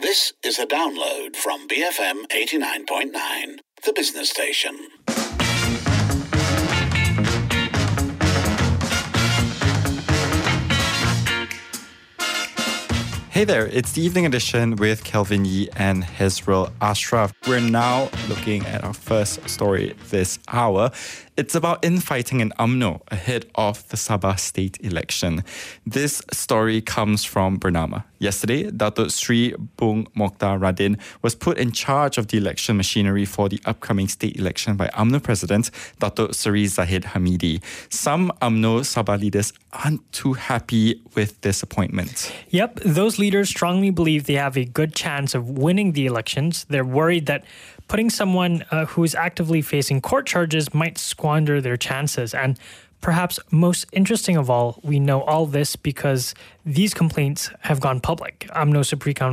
This is a download from BFM 89.9, the business station. Hey there, it's the evening edition with Kelvin Yee and Hezrel Ashraf. We're now looking at our first story this hour. It's about infighting in UMNO ahead of the Sabah state election. This story comes from Bernama. Yesterday, Datuk Sri Bung Mokhtar Radin was put in charge of the election machinery for the upcoming state election by UMNO President Datuk Seri Zahid Hamidi. Some UMNO Sabah leaders aren't too happy with this appointment. Yep, those leaders strongly believe they have a good chance of winning the elections. They're worried that putting someone who is actively facing court charges might squander their chances. And perhaps most interesting of all, we know all this because these complaints have gone public. UMNO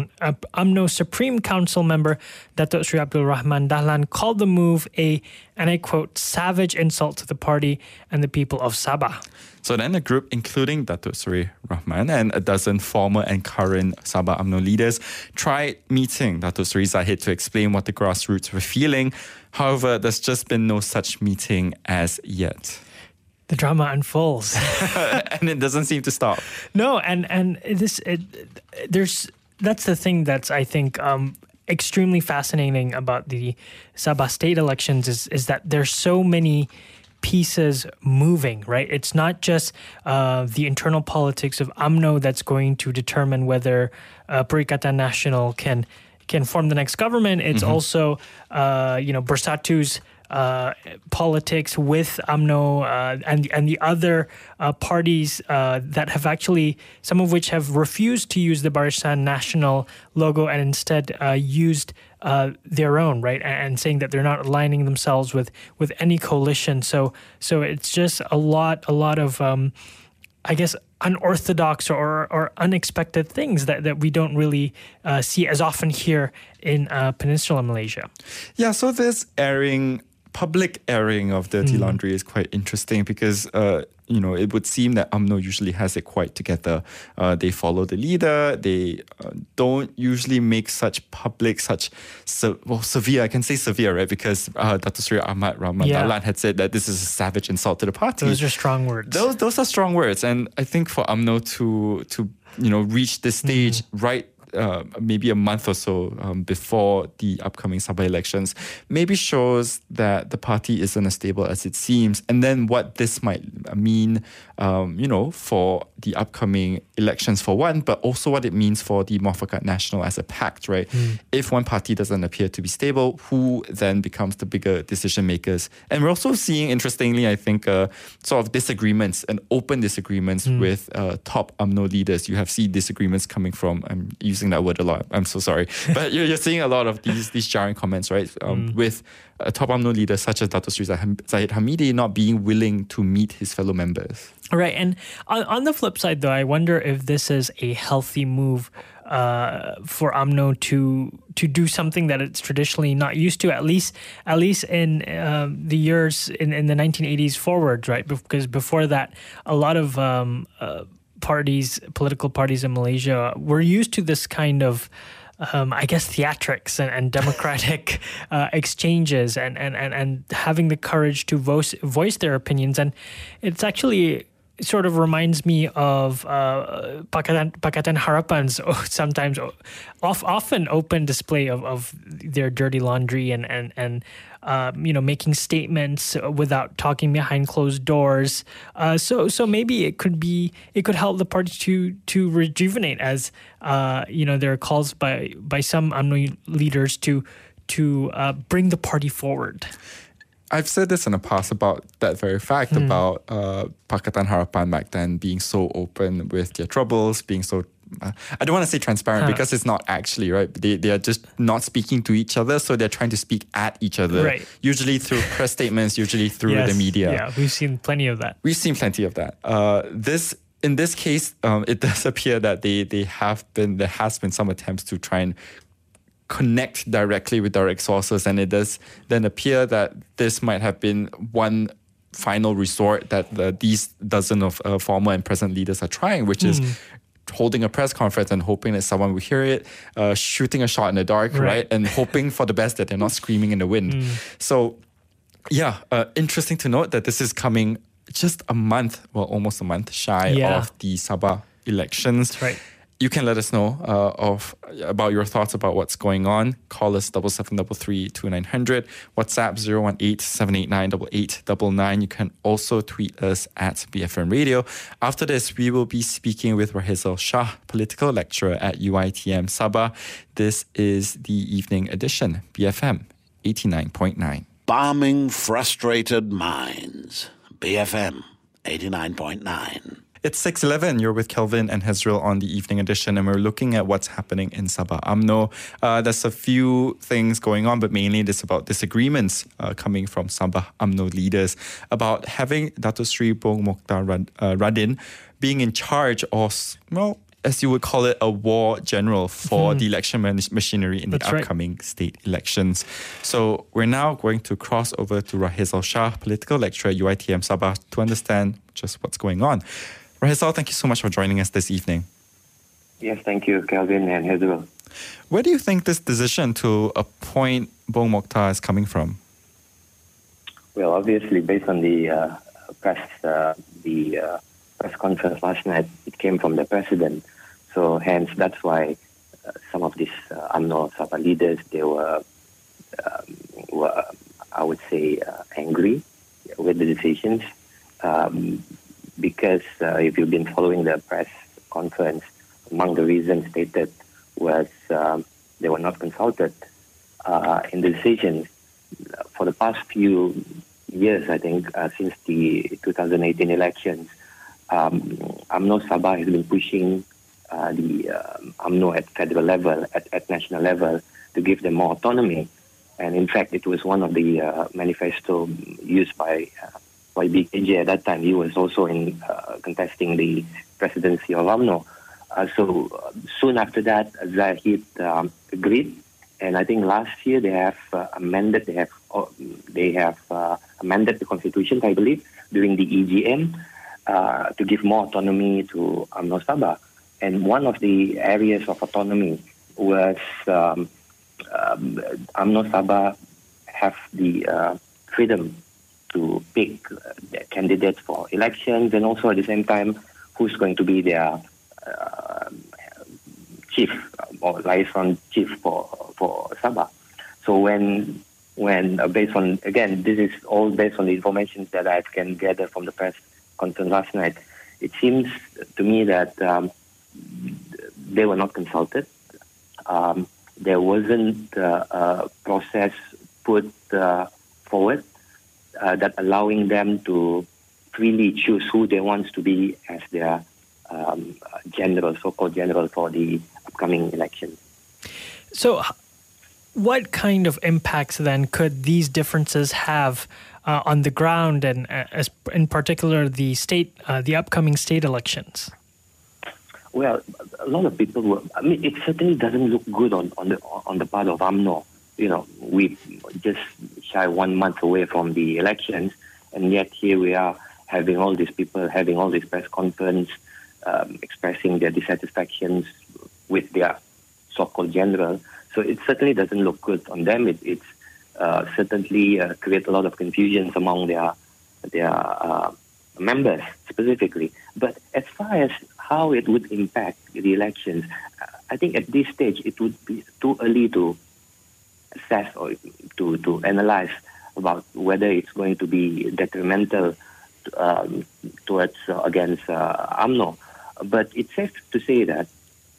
Supreme Council member Datuk Sri Abdul Rahman Dahlan called the move a, and I quote, savage insult to the party and the people of Sabah. So then a group including Datuk Seri Rahman and a dozen former and current Sabah UMNO leaders tried meeting Datuk Seri Zahid to explain what the grassroots were feeling. However, there's just been no such meeting as yet. The drama unfolds. And it doesn't seem to stop. No, that's the thing that's, I think, extremely fascinating about the Sabah state elections is that there's so many pieces moving, right? It's not just the internal politics of UMNO that's going to determine whether Perikatan Nasional can form the next government. It's also, Bersatu's politics with UMNO and the other parties that have actually, some of which have refused to use the Barisan Nasional logo and instead used their own, right? And saying that they're not aligning themselves with any coalition. So it's just a lot of I guess unorthodox or unexpected things that we don't really see as often here in Peninsular Malaysia. Yeah, so this public airing of dirty laundry is quite interesting because, it would seem that UMNO usually has it quite together. They follow the leader. They don't usually make such public, severe, I can say severe, right? Because Datuk Seri Ahmad Rahman Dahlan had said that this is a savage insult to the party. Those are strong words. Those are strong words. And I think for UMNO to reach this stage right maybe a month or so before the upcoming Sabah elections, maybe shows that the party isn't as stable as it seems. And then what this might mean, for the upcoming elections for one, but also what it means for the Muafakat Nasional as a pact, right? If one party doesn't appear to be stable, who then becomes the bigger decision makers? And we're also seeing, interestingly, I think, sort of disagreements and open disagreements with top UMNO leaders. You have seen disagreements coming from, I'm using that word a lot, I'm so sorry, but you're seeing a lot of these jarring comments, right? With top UMNO leaders such as Datuk Seri Zahid Hamidi not being willing to meet his fellow members. Right, and on the flip side, though, I wonder if this is a healthy move for UMNO to do something that it's traditionally not used to, at least in the years in the 1980s forward, right? Because before that, a lot of political parties in Malaysia were used to this kind of theatrics and democratic exchanges and having the courage to voice their opinions. And it's actually sort of reminds me of Pakatan Harapan's sometimes often open display of their dirty laundry and making statements without talking behind closed doors. So maybe it could help the party to rejuvenate, as there are calls by some UMNO leaders to bring the party forward. I've said this in the past about that very fact, about Pakatan Harapan back then being so open with their troubles, being so, I don't want to say transparent because it's not actually, right? They are just not speaking to each other, so they're trying to speak at each other, right. Usually through press statements, usually through the media. Yeah, we've seen plenty of that. In this case, it does appear that there has been some attempts to try and connect directly with direct sources, and it does then appear that this might have been one final resort that these dozen of former and present leaders are trying, which is holding a press conference and hoping that someone will hear it, shooting a shot in the dark, right? And hoping for the best that they're not screaming in the wind. So, yeah, interesting to note that this is coming just a month, almost a month shy of the Sabah elections. That's right. You can let us know about your thoughts about what's going on. Call us 7733-2900. WhatsApp 018-789-8899. You can also tweet us at BFM Radio. After this, we will be speaking with Rahizal Shah, political lecturer at UiTM Sabah. This is the evening edition, BFM 89.9. Balming frustrated minds. BFM 89.9. It's 6:11. You're with Kelvin and Hezril on the evening edition, and we're looking at what's happening in Sabah UMNO. There's a few things going on, but mainly it's about disagreements coming from Sabah UMNO leaders about having Dato Sri Bong Mokhtar Radin being in charge of, as you would call it, a war general for the election machinery in the upcoming state elections. So we're now going to cross over to Rahizal Shah, political lecturer at UiTM Sabah, to understand just what's going on. Rahizal, thank you so much for joining us this evening. Yes, thank you, Kelvin and Hezril. Where do you think this decision to appoint Bong Mokhtar is coming from? Well, obviously, based on the press conference last night, it came from the president. So hence, that's why some of these UMNO Sabah leaders, they were I would say, angry with the decisions. Because if you've been following the press conference, among the reasons stated was they were not consulted in the decisions. For the past few years, I think, since the 2018 elections, UMNO Sabah has been pushing the UMNO at federal level, at national level, to give them more autonomy. And in fact, it was one of the manifesto used by BKJ at that time. He was also in contesting the presidency of UMNO. So soon after that, Zahid agreed, and I think last year they have amended. They have amended the constitution, I believe, during the EGM to give more autonomy to UMNO Sabah. And one of the areas of autonomy was UMNO Sabah have the freedom to pick candidates for elections, and also at the same time, who's going to be their chief or liaison chief for Sabah. So when based on, again, this is all based on the information that I can gather from the press conference last night, it seems to me that they were not consulted. There wasn't a process put forward that allowing them to freely choose who they want to be as their general, so-called general for the upcoming election. So what kind of impacts then could these differences have on the ground, and as in particular the upcoming state elections? Well, a lot of people it certainly doesn't look good on the part of UMNO. You know, we just shy 1 month away from the elections, and yet here we are having all these people having all these press conference, expressing their dissatisfactions with their so-called general. So it certainly doesn't look good on them. It's certainly create a lot of confusion among their members specifically. But as far as how it would impact the elections, I think at this stage it would be too early to assess or to analyze about whether it's going to be detrimental towards against UMNO. But it's safe to say that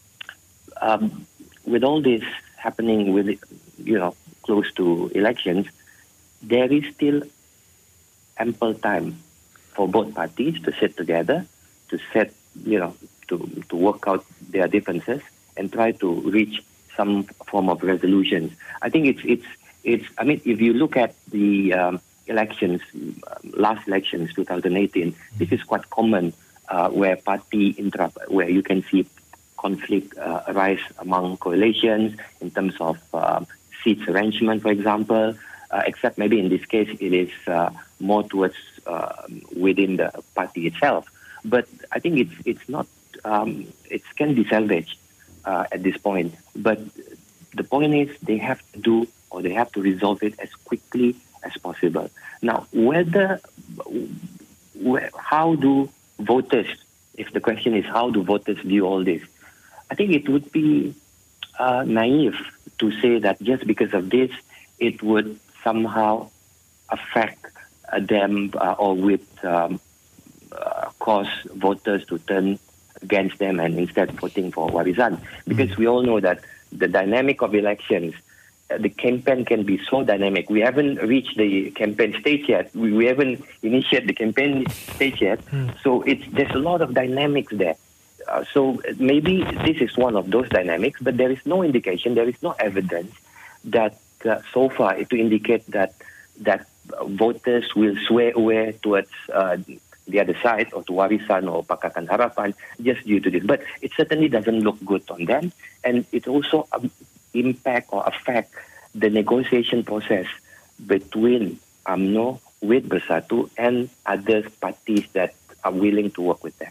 with all this happening, with close to elections, there is still ample time for both parties to sit together, to to work out their differences and try to reach some form of resolutions. I think it's. I mean, if you look at the elections, last elections, 2018, this is quite common where where you can see conflict arise among coalitions in terms of seats arrangement, for example. Except maybe in this case, it is more towards within the party itself. But I think it's not it can be salvaged at this point. But the point is they have to resolve it as quickly as possible. Now, how do voters, if the question is how do voters view all this, I think it would be naive to say that just because of this, it would somehow affect them or would cause voters to turn against them and instead voting for Warisan. Because we all know that the dynamic of elections, the campaign can be so dynamic. We haven't reached the campaign stage yet. We haven't initiated the campaign stage yet. So there's a lot of dynamics there. So maybe this is one of those dynamics, but there is no indication, there is no evidence that so far to indicate that voters will sway away towards the other side or to Warisan or Pakatan Harapan just due to this. But it certainly doesn't look good on them, and it also impact or affect the negotiation process between UMNO with Bersatu and other parties that are willing to work with them.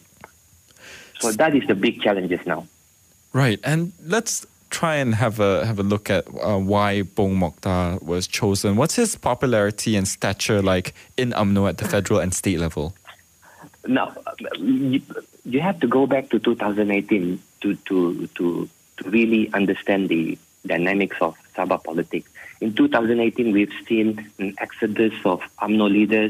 So that is the big challenges now. Right, and let's try and have a look at why Bong Mokhtar was chosen. What's his popularity and stature like in UMNO at the federal and state level? Now, you have to go back to 2018 to really understand the dynamics of Sabah politics. In 2018, we've seen an exodus of UMNO leaders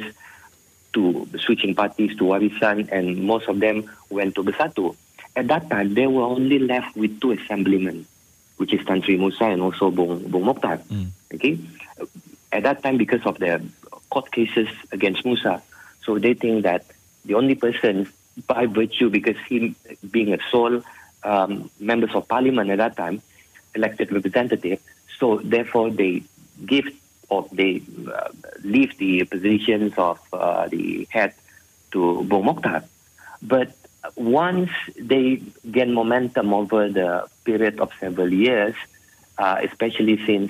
to switching parties to Warisan, and most of them went to Bersatu. At that time, they were only left with two assemblymen, which is Tan Sri Musa and also Bong Mokhtar. Okay, at that time, because of the court cases against Musa, so they think that the only person, by virtue, because he being a sole members of parliament at that time, elected representative, so therefore they give or they leave the positions of the head to Bong Mokhtar. But once they gain momentum over the period of several years, especially since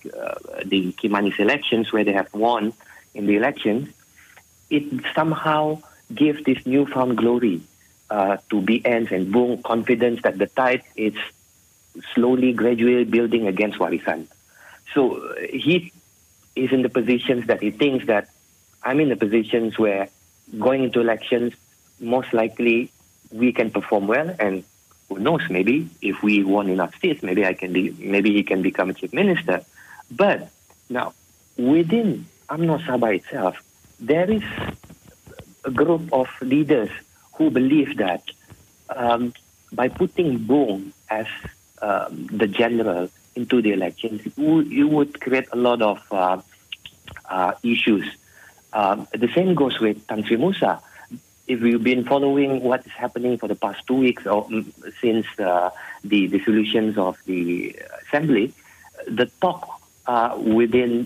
the Kimanis elections where they have won in the elections, it somehow gives this newfound glory to BNs and Bong confidence that the tide is slowly, gradually building against Warisan. So he is in the positions that he thinks that I'm in the positions where going into elections, most likely we can perform well, and who knows, maybe if we won enough states, maybe he can become a chief minister. But now, within UMNO Sabah itself, there is a group of leaders who believe that by putting Bong as the general into the elections, you would create a lot of issues. The same goes with Tan Sri Musa. If you've been following what is happening for the past 2 weeks or since the dissolutions of the assembly, the talk in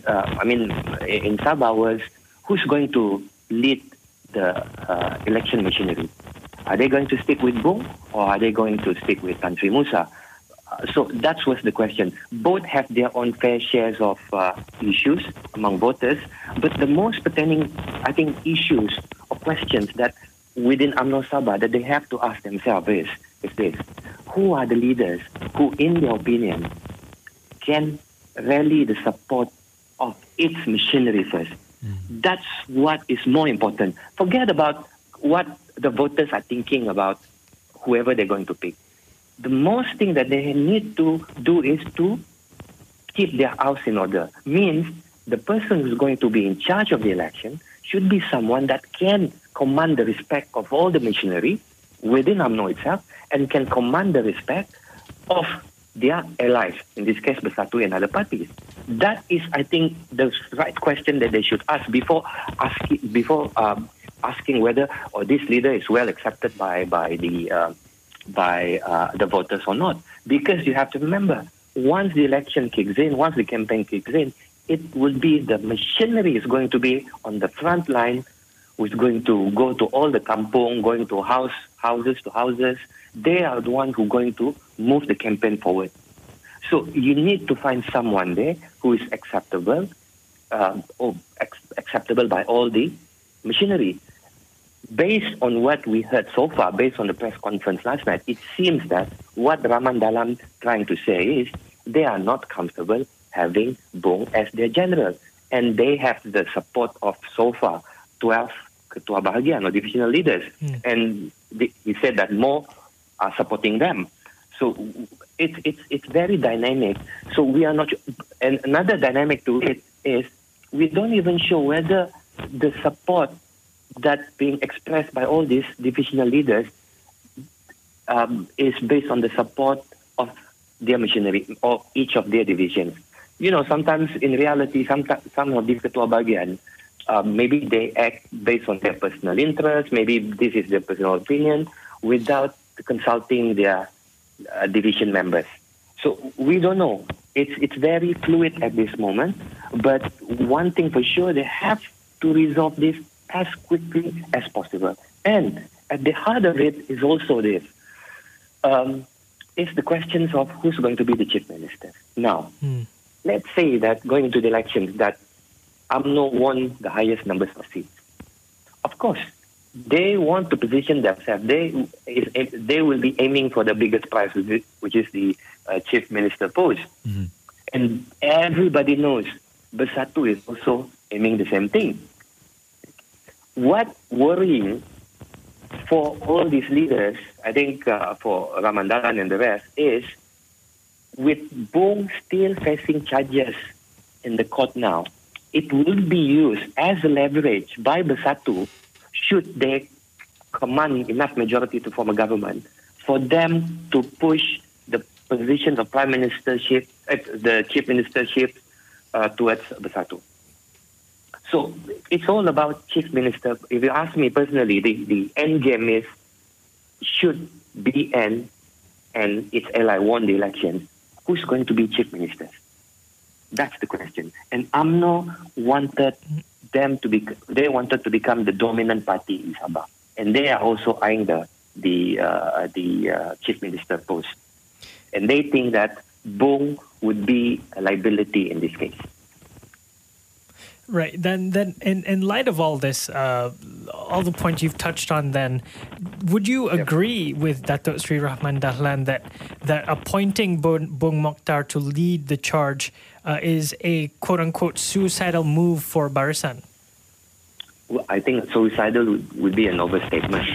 Sabah was who's going to lead the election machinery. Are they going to stick with Bong or are they going to stick with Tan Sri Musa? So that was the question. Both have their own fair shares of issues among voters, but the most pertaining, I think, issues or questions that within UMNO Sabah that they have to ask themselves is this: who are the leaders who, in their opinion, can rally the support of its machinery first? That's what is more important. Forget about what the voters are thinking about whoever they're going to pick. The most thing that they need to do is to keep their house in order. Means the person who's going to be in charge of the election should be someone that can command the respect of all the machinery within UMNO itself and can command the respect of their allies, in this case Bersatu and other parties. That is, I think, the right question that they should ask before asking whether this leader is well accepted by the voters or not. Because you have to remember, once the election kicks in, once the campaign kicks in, it will be the machinery is going to be on the front line, who is going to go to all the kampung, going to houses to houses. They are the ones who are going to move the campaign forward. So you need to find someone there who is acceptable by all the machinery. based on what we heard so far, based on the press conference last night, it seems that what Rahman Dahlan trying to say is they are not comfortable having Bong as their general. And they have the support of so far 12 Ketua Bahagian or divisional leaders. And he said that more are supporting them. So it's very dynamic. So we are not, and another dynamic to it is we don't even show whether the support that's being expressed by all these divisional leaders is based on the support of their machinery or each of their divisions. You know, sometimes in reality, some of these Ketua Bahagian, maybe they act based on their personal interest, maybe this is their personal opinion, without consulting their division members. So we don't know. It's very fluid at this moment, but one thing for sure, they have to resolve this as quickly as possible. And at the heart of it is also this. It's the questions of who's going to be the chief minister. Now, let's say that going into the elections that UMNO won the highest numbers of seats. Of course, they want to position themselves. They will be aiming for the biggest prize, which is the chief minister post. And everybody knows Bersatu is also aiming the same thing. What worrying for all these leaders, I think for Rahman Dahlan and the rest, is with Bong still facing charges in the court now, it will be used as a leverage by Bersatu should they command enough majority to form a government for them to push the position of prime ministership, the chief ministership towards Bersatu. So it's all about chief minister. If you ask me personally, the end game is should BN and its ally won the election, who's going to be chief minister? That's the question. And UMNO wanted them to be. They wanted to become the dominant party in Sabah, and they are also eyeing the chief minister post. And they think that Bong would be a liability in this case. Right. Then, in light of all this, all the points you've touched on, then, would you agree with Datuk Sri Rahman Dahlan that appointing Bong Mokhtar to lead the charge is a quote-unquote suicidal move for Barisan? Well, I think suicidal would be an overstatement.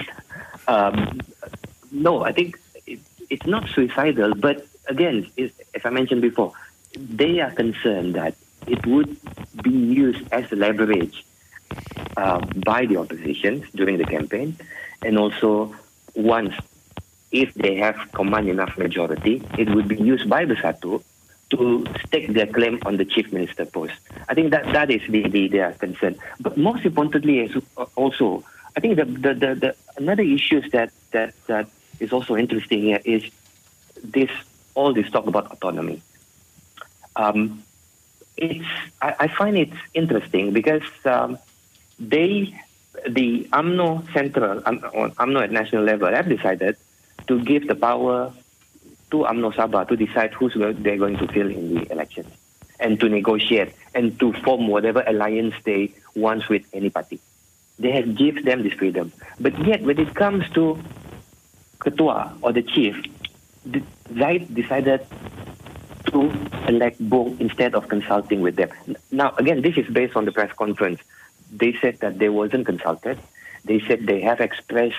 No, I think it's not suicidal, but again, as I mentioned before, they are concerned that it would be used as leverage by the opposition during the campaign, and also once, if they have command enough majority, it would be used by Bersatu to stake their claim on the chief minister post. I think that is their concern. But most importantly, is also, I think the another issue that is also interesting here is all this talk about autonomy. I find it interesting because the UMNO Central, UMNO at national level have decided to give the power to UMNO Sabah to decide who's they're going to fill in the elections and to negotiate and to form whatever alliance they want with any party. They have given them this freedom. But yet, when it comes to Ketua or the chief, Zahid decided to elect Bong instead of consulting with them. Now, again, this is based on the press conference. They said that they wasn't consulted. They said they have expressed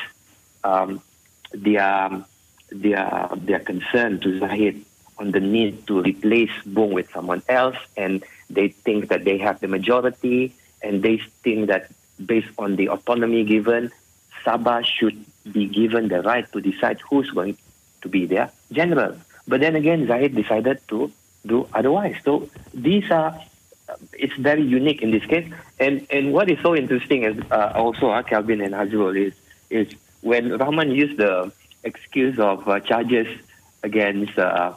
their concern to Zahid on the need to replace Bong with someone else, and they think that they have the majority, and they think that based on the autonomy given, Sabah should be given the right to decide who's going to be their general. But then again, Zahid decided to do otherwise. So these are, it's very unique in this case. And what is so interesting is also, Kelvin and Hazrul, is when Rahman used the excuse of charges against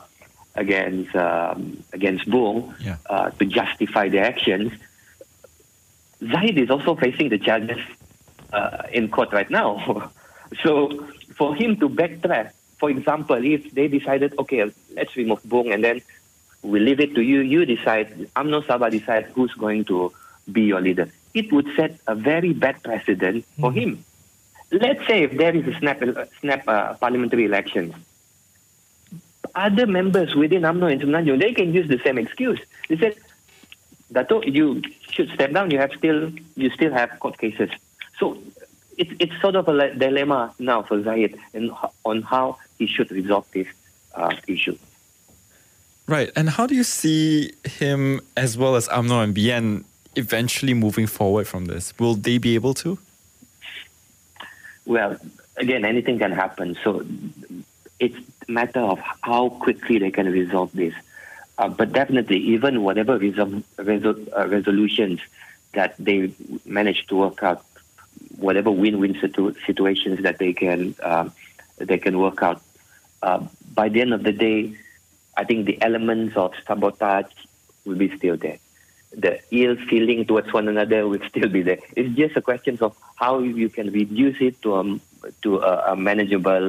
Bong to justify their actions, Zahid is also facing the charges in court right now. So for him to backtrack, for example, if they decided, okay, let's remove Bong and then we leave it to you, you decide, UMNO Sabah decide who's going to be your leader, it would set a very bad precedent for him. let's say if there is a snap parliamentary elections, other members within UMNO and Semenanjung, they can use the same excuse. They said, Dato', you should step down. You still have court cases. So it's sort of a dilemma now for Zahid on how he should resolve this issue. Right. And how do you see him as well as UMNO and BN eventually moving forward from this? Will they be able to? Well, again, anything can happen. So it's a matter of how quickly they can resolve this. But definitely, even whatever resolutions that they manage to work out, whatever win-win situations that they can work out, by the end of the day, I think the elements of sabotage will be still there. The ill feeling towards one another will still be there. It's just a question of how you can reduce it to a manageable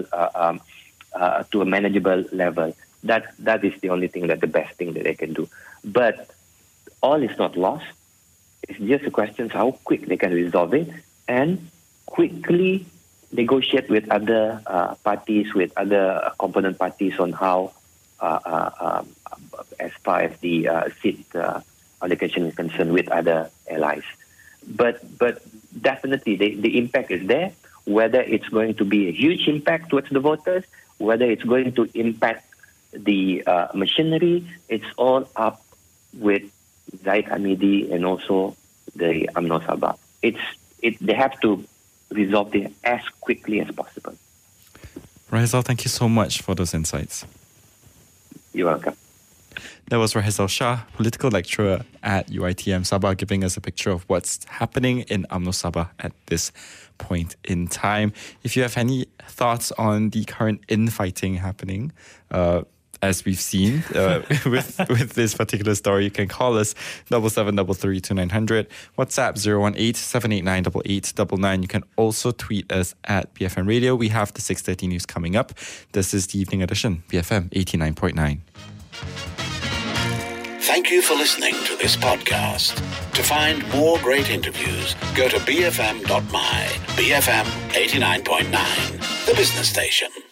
level. That is the only thing, the best thing that they can do. But all is not lost. It's just a question of how quick they can resolve it and quickly negotiate with other parties, with other component parties on how, as far as the seat allocation is concerned, with other allies. But definitely the impact is there. Whether it's going to be a huge impact towards the voters, whether it's going to impact the machinery, it's all up with Zahid Hamidi and also the UMNO Sabah. They have to resolve it as quickly as possible. Rahizal, thank you so much for those insights. You're welcome. That was Rahizal Shah, political lecturer at UiTM Sabah, giving us a picture of what's happening in UMNO Sabah at this point in time. If you have any thoughts on the current infighting happening, as we've seen with this particular story, you can call us 77332900, WhatsApp 018-789-8899. You can also tweet us at BFM Radio. We have the 6:30 news coming up. This is the evening edition, BFM 89.9. Thank you for listening to this podcast. To find more great interviews, go to bfm.my. BFM 89.9, the business station.